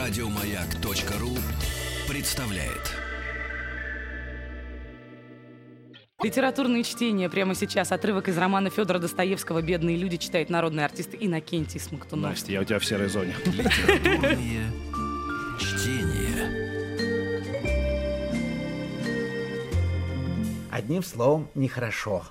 Радиомаяк.ру представляет. Литературные чтения прямо сейчас. Отрывок из романа Федора Достоевского «Бедные люди» читает народный артист Иннокентий Смоктунов. Настя, я у тебя в серой зоне. Литературные чтения. Одним словом, нехорошо.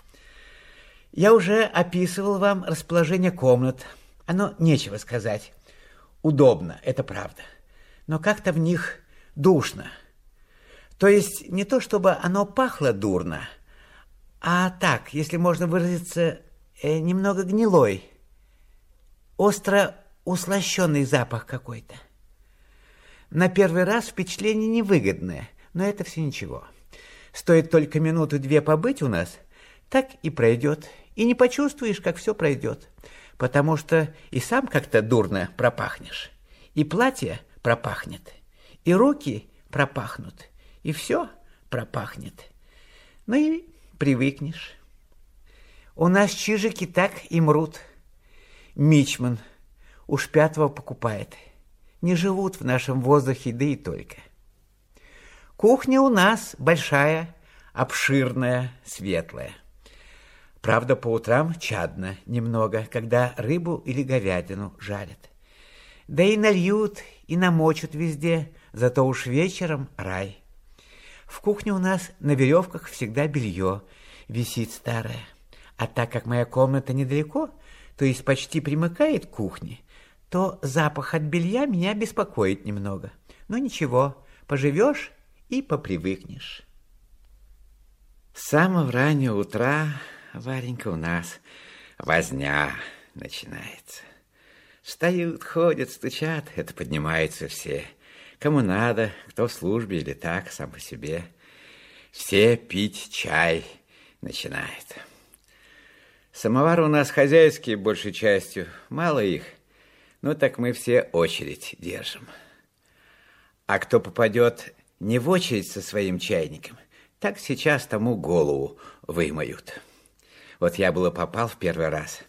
Я уже описывал вам расположение комнат. Оно, нечего сказать, удобно, это правда. Но как-то в них душно. То есть не то, чтобы оно пахло дурно, а так, если можно выразиться, немного гнилой, остро услощенный запах какой-то. На первый раз впечатление невыгодное, но это все ничего. Стоит только минуту-две побыть у нас, так и пройдет, и не почувствуешь, как все пройдет, потому что и сам как-то дурно пропахнешь, и платье пропахнет, и руки пропахнут, и все пропахнет. Ну и привыкнешь. У нас чижики так и мрут. Мичман уж 5-го покупает. Не живут в нашем воздухе, да и только. Кухня у нас большая, обширная, светлая. Правда, по утрам чадно немного, когда рыбу или говядину жарят. Да и нальют, и намочат везде, зато уж вечером рай. В кухне у нас на веревках всегда белье висит старое. А так как моя комната недалеко, то есть почти примыкает к кухне, то запах от белья меня беспокоит немного. Но ничего, поживешь и попривыкнешь. С самого раннего утра, Варенька, у нас возня начинается. Встают, ходят, стучат, это поднимаются все. Кому надо, кто в службе или так, сам по себе. Все пить чай начинают. Самовары у нас хозяйские, большей частью, мало их. Ну, так мы все очередь держим. А кто попадет не в очередь со своим чайником, так сейчас тому голову вымоют. Вот я было попал в первый раз.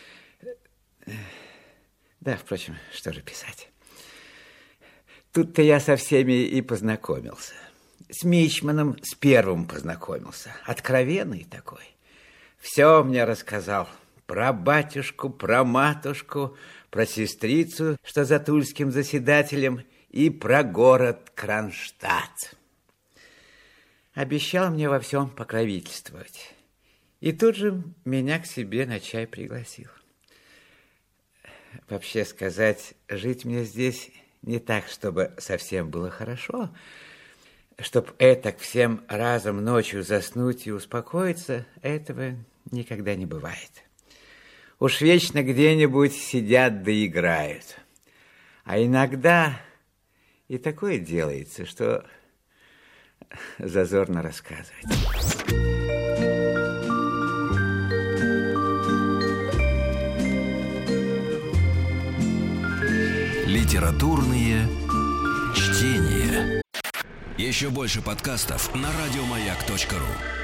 Да, впрочем, что же писать. Тут-то я со всеми и познакомился. С Мичманом с первым познакомился. Откровенный такой. Все мне рассказал. Про батюшку, про матушку, про сестрицу, что за тульским заседателем, и про город Кронштадт. Обещал мне во всем покровительствовать. И тут же меня к себе на чай пригласил. Вообще сказать, жить мне здесь не так, чтобы совсем было хорошо, чтоб этак всем разом ночью заснуть и успокоиться, этого никогда не бывает. Уж вечно где-нибудь сидят да играют. А иногда и такое делается, что зазорно рассказывать. Литературные чтения. Еще больше подкастов на радиомаяк.ру.